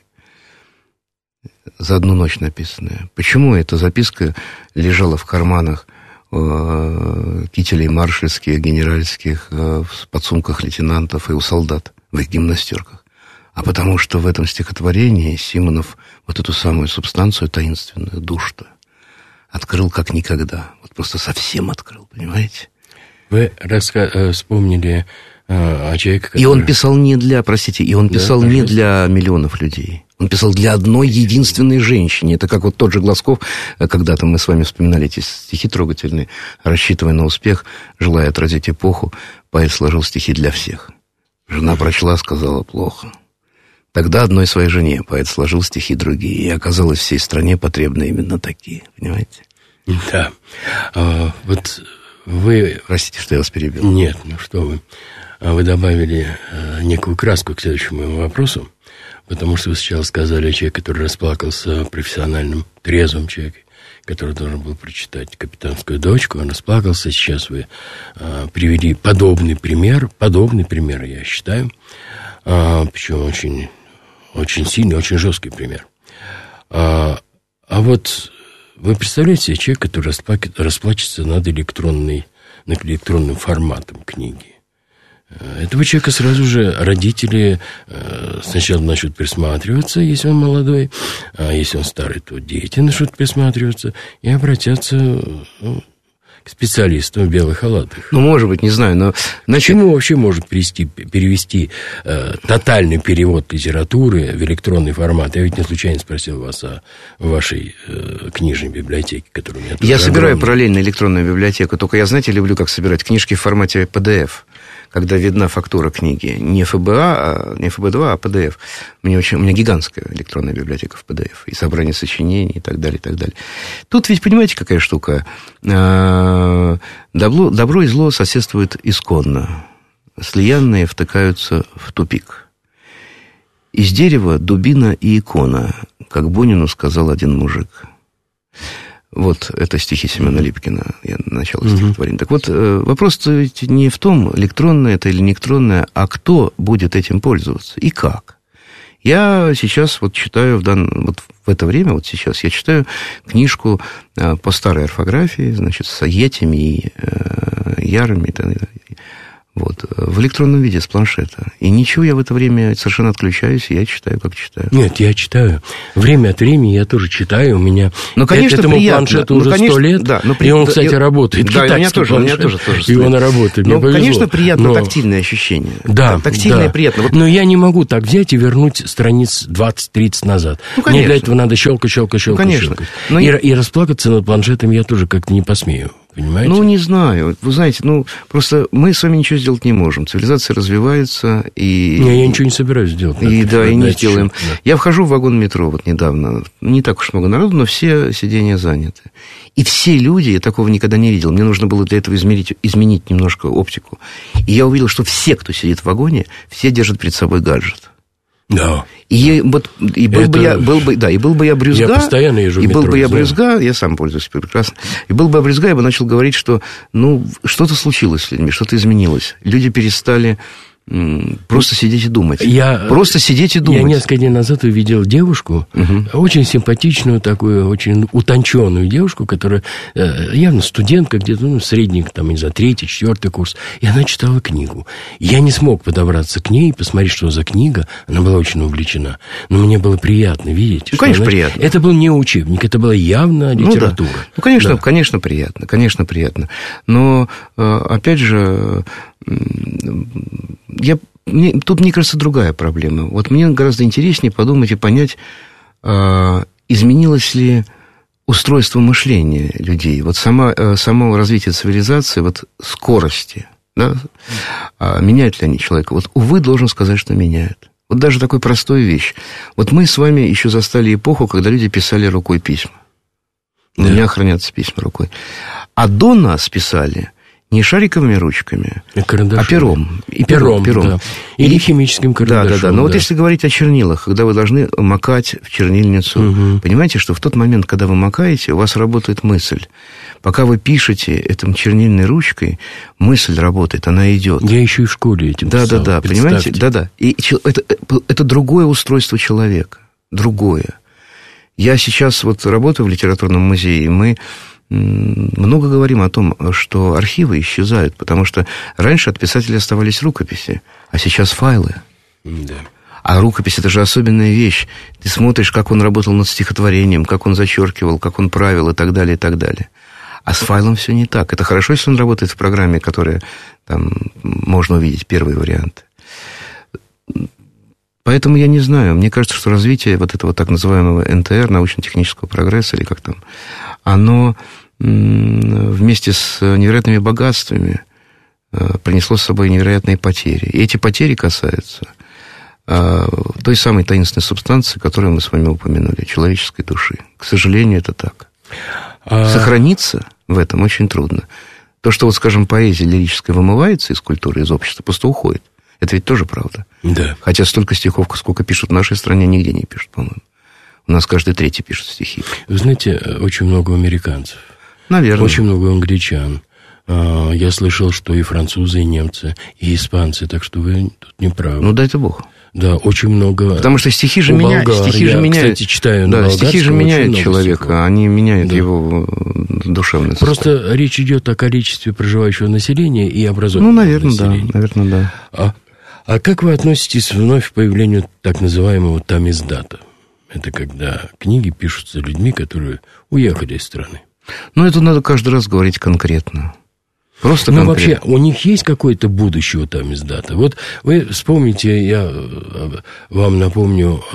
За одну ночь написанная. Почему эта записка лежала в карманах э, кителей маршальских, генеральских, э, в подсумках лейтенантов и у солдат в их гимнастерках? А потому что в этом стихотворении Симонов вот эту самую субстанцию таинственную, душу-то, открыл как никогда. Вот просто совсем открыл, понимаете? Вы раска... вспомнили э, о человеке, который... И он писал не для, простите, и он писал да, не для миллионов людей. Он писал для одной единственной женщины. Это как вот тот же Глазков, когда-то мы с вами вспоминали эти стихи трогательные, рассчитывая на успех, желая отразить эпоху, поэт сложил стихи для всех. Жена прочла, сказала плохо. Тогда одной своей жене поэт сложил стихи другие, и оказалось всей стране потребны именно такие. Понимаете? Да. А, вот вы... Простите, что я вас перебил. Нет, ну что вы. Вы добавили некую краску к следующему моему вопросу. Потому что вы сначала сказали о человеке, который расплакался, профессиональном, трезвом человеке, который должен был прочитать «Капитанскую дочку». Он расплакался. Сейчас вы а, привели подобный пример. Подобный пример, я считаю. А, причем очень, очень сильный, очень жесткий пример. А, а вот вы представляете себе человека, который расплачется, расплачется над электронной, над электронным форматом книги? Этого человека сразу же родители сначала начнут присматриваться, если он молодой, а если он старый, то дети начнут присматриваться и обратятся, ну, к специалистам в белых халатах. Ну, может быть, не знаю, но... Значит... Чему вообще может перевести, перевести э, тотальный перевод литературы в электронный формат? Я ведь не случайно спросил вас о вашей э, книжной библиотеке, которая у меня... Я собираю огромная. Параллельно электронную библиотеку, только я, знаете, люблю, как собирать книжки в формате пи ди эф, когда видна фактура книги. Не эф бэ а, не эф бэ два, а пи ди эф. Мне очень, у меня гигантская электронная библиотека в пи ди эф. И собрание сочинений, и так далее, и так далее. Тут ведь, понимаете, какая штука? Добро, добро и зло соседствуют исконно. Слиянные втыкаются в тупик. Из дерева дубина и икона, как Бунину сказал один мужик. Вот это стихи Семена Липкина, я начало стихотворения. Mm-hmm. Так вот, вопрос ведь не в том, электронное это или не электронное, а кто будет этим пользоваться и как. Я сейчас вот читаю в, дан... вот в это время, вот сейчас, я читаю книжку по старой орфографии, значит, с етями и э, ярами и так далее. Вот, в электронном виде, с планшета. И ничего, я в это время совершенно отключаюсь, и я читаю, как читаю. Нет, я читаю. Время от времени я тоже читаю. У меня ну, конечно, этому приятно. планшету ну, уже конечно, сто лет, да, но при... и он, кстати, я... работает. Да, у меня тоже, у меня тоже, тоже и он работает, мне ну, повезло. Конечно, приятно но... тактильное ощущение. Да, тактильное да. приятно. Вот... Но я не могу так взять и вернуть страниц двадцать-тридцать назад. Ну, мне для этого надо щелкать, щелкать, щелкать, ну, конечно. щелкать. Но... И, и расплакаться над планшетом я тоже как-то не посмею. Понимаете? Ну, не знаю. Вы знаете, ну, просто мы с вами ничего сделать не можем. Цивилизация развивается, и... Не, я ничего не собираюсь делать. И, да, и не сделаем. Да. Я вхожу в вагон метро вот недавно. Не так уж много народу, но все сиденья заняты. И все люди, я такого никогда не видел. Мне нужно было для этого измерить, изменить немножко оптику. И я увидел, что все, кто сидит в вагоне, все держат перед собой гаджет. Да. И, вот, и был, это... бы я, был бы, да, и был бы я брюзга, я постоянно езжу в и метро, был бы я знаю. брюзга, я сам пользуюсь прекрасно, и был бы я брюзга, я бы начал говорить, что, ну, что-то случилось с людьми, что-то изменилось. Люди перестали м, просто сидеть и думать. Я, просто сидеть и думать. Я несколько дней назад увидел девушку, угу. очень симпатичную, такую, очень утонченную девушку, которая явно студентка, где-то, ну, средний, там, не знаю, третий, четвертый курс, и она читала книгу. Я не смог подобраться к ней и посмотреть, что за книга. Она была очень увлечена. Но мне было приятно видеть. Ну, конечно, она... приятно. Это был не учебник, это была явно литература. Ну, да. ну конечно, да. конечно, приятно, конечно, приятно. Но, опять же, я... Мне, тут, мне кажется, другая проблема. Вот мне гораздо интереснее подумать и понять, изменилось ли устройство мышления людей. Вот сама, само развитие цивилизации, вот скорости, да, меняют ли они человека? Вот, увы, должен сказать, что меняют. Вот даже такой простой вещь. Вот мы с вами еще застали эпоху, когда люди писали рукой письма. Да. У меня хранятся письма рукой. А до нас писали не шариковыми ручками, а пером. И пером, пером. Да. Или и... химическим карандашом. Да, да, да. Но да. вот если говорить о чернилах, когда вы должны макать в чернильницу, угу. понимаете, что в тот момент, когда вы макаете, у вас работает мысль. Пока вы пишете этим чернильной ручкой, мысль работает, она идет. Я еще и в школе этим да, писал. Да, да, понимаете? Да, да. И это, это другое устройство человека. Другое. Я сейчас вот работаю в литературном музее, и мы много говорим о том, что архивы исчезают, потому что раньше от писателей оставались рукописи, а сейчас файлы. Да. А рукопись – это же особенная вещь. Ты смотришь, как он работал над стихотворением, как он зачеркивал, как он правил и так далее, и так далее. А с файлом все не так. Это хорошо, если он работает в программе, которая там можно увидеть первый вариант. Поэтому я не знаю. Мне кажется, что развитие вот этого так называемого эн тэ эр, научно-технического прогресса, или как там, оно вместе с невероятными богатствами принесло с собой невероятные потери. И эти потери касаются той самой таинственной субстанции, которую мы с вами упомянули, человеческой души. К сожалению, это так. А... Сохраниться в этом очень трудно. То, что, вот, скажем, поэзия лирическая вымывается из культуры, из общества, просто уходит. Это ведь тоже правда. Да. Хотя столько стихов, сколько пишут в нашей стране, нигде не пишут, по-моему. У нас каждый третий пишет стихи. Вы знаете, очень много американцев. Наверное. Очень много англичан. Я слышал, что и французы, и немцы, и испанцы, так что вы тут не правы. Ну, дай-то бог. Да, очень много. Потому что стихи же меняют. Стихи же Я, меняют. Кстати, читаю да, на стихи же меняют человека, стихов. Они меняют да. его душевное состояние. Просто речь идет о количестве проживающего населения и образованного ну, наверное, населения. Да, наверное, да. А, а как вы относитесь вновь к появлению так называемого тамиздата? Это когда книги пишутся людьми, которые уехали из страны. Ну, это надо каждый раз говорить конкретно. Просто ну, конкретно. вообще, у них есть какое-то будущее у тамиздата? Вот вы вспомните, я вам напомню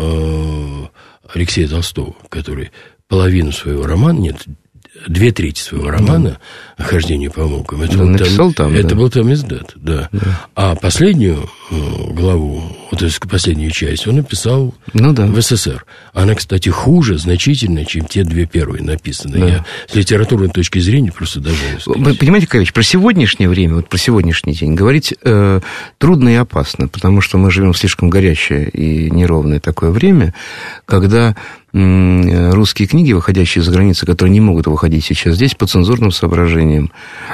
Алексея Толстого, который половину своего романа, нет, две трети своего романа да. «Хождение по мукам». Это, да, был, написал там, это да. был тамиздат, да. да. А последнюю главу, вот эту последнюю часть, он написал ну, да. в эс эс эр. Она, кстати, хуже значительно, чем те две первые написанные. Да. Я с литературной точки зрения просто даже... Вы понимаете, Калевич, про сегодняшнее время, вот про сегодняшний день говорить э, трудно и опасно, потому что мы живем в слишком горячее и неровное такое время, когда русские книги, выходящие за границу, которые не могут выходить сейчас здесь по цензурным соображениям,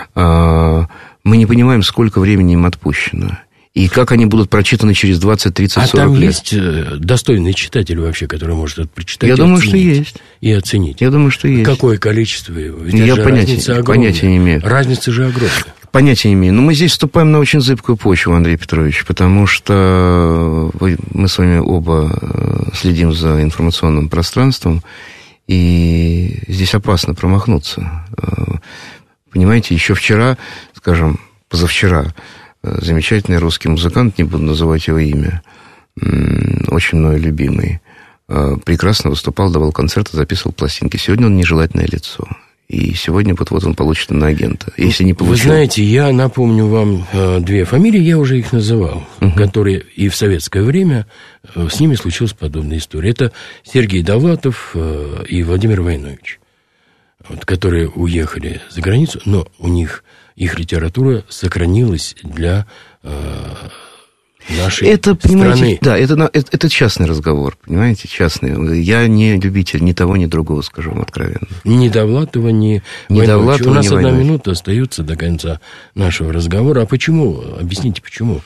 мы не понимаем, сколько времени им отпущено. И как они будут прочитаны через двадцать, тридцать, сорок лет. А там есть достойный читатель вообще, который может это прочитать? Я и думаю, оценить, что есть. И оценить. Я думаю, что есть. Какое количество его? Ведь я понятия, понятия не имею. Разница же огромная. Понятия не имею. Но мы здесь вступаем на очень зыбкую почву, Андрей Петрович, потому что мы с вами оба следим за информационным пространством, и здесь опасно промахнуться. Понимаете, еще вчера, скажем, позавчера, замечательный русский музыкант, не буду называть его имя, очень мною любимый, прекрасно выступал, давал концерты, записывал пластинки. Сегодня он нежелательное лицо. И сегодня вот-вот он получит иноагента. Если не получил... Вы знаете, я напомню вам э, две фамилии, я уже их называл, uh-huh. которые и в советское время э, с ними случилась подобная история. Это Сергей Довлатов э, и Владимир Войнович, вот, которые уехали за границу, но у них их литература сохранилась для... Э, нашей это, страны. Да, это, это, это частный разговор, понимаете, частный. Я не любитель ни того, ни другого, скажу вам откровенно. Ни Довлатова, ни, ни Довлатова, У нас ни одна Войнович. минута остается до конца нашего разговора. А почему? Объясните, почему?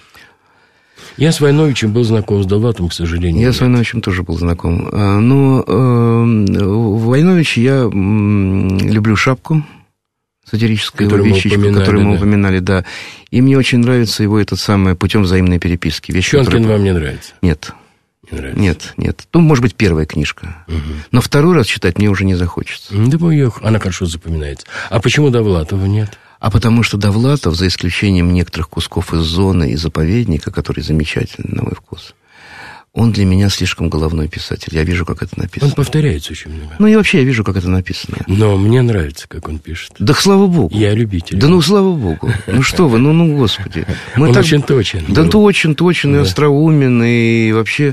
Я с Войновичем был знаком, с Довлатовым, к сожалению. Я нет. с Войновичем тоже был знаком. Но э, Войнович я люблю «Шапку», сатирическую его вещичку, которую мы да. упоминали, да. И мне очень нравится его этот самый «Путем взаимной переписки». Вещь, Щенкин которая... вам не нравится? Нет. Не нравится? Нет, нет. Ну, может быть, первая книжка. Угу. Но второй раз читать мне уже не захочется. Да, ее, она хорошо запоминается. А почему Довлатова нет? А потому что Довлатов, за исключением некоторых кусков из «Зоны» и «Заповедника», которые замечательны, на мой вкус, он для меня слишком головной писатель. Я вижу, как это написано. Он повторяется очень много. Ну, и вообще я вижу, как это написано. Но мне нравится, как он пишет. Да слава богу. Я любитель. Да ну, слава богу. Ну, что вы, ну, ну, господи. Мы он так... очень точен. Да был. точен, точен, да. И остроумен, и вообще...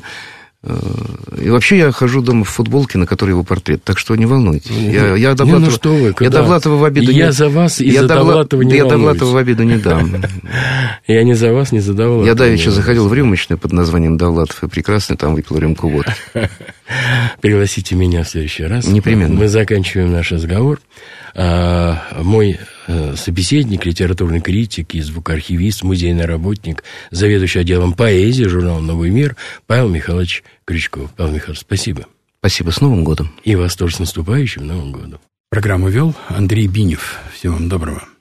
И вообще я хожу дома в футболке, на которой его портрет, так что не волнуйтесь. Ну, я, я Довлатова, ну, что вы, я Довлатова в обиду я не... за вас и я за Довла... Довлатова не Я волнуюсь. Довлатова в обиду не дам. Я не за вас, не за Довлатова. Я давеча заходил в рюмочную под названием «Довлатов» и прекрасно там выпил рюмку водки. Пригласите меня в следующий раз. Непременно. Мы заканчиваем наш разговор. А, мой а, собеседник, литературный критик и звукоархивист, музейный работник, заведующий отделом поэзии журнала «Новый мир» Павел Михайлович Крючков. Павел Михайлович, спасибо. Спасибо. С Новым годом. И вас тоже с наступающим Новым годом. Программу вел Андрей Бинев. Всего вам доброго.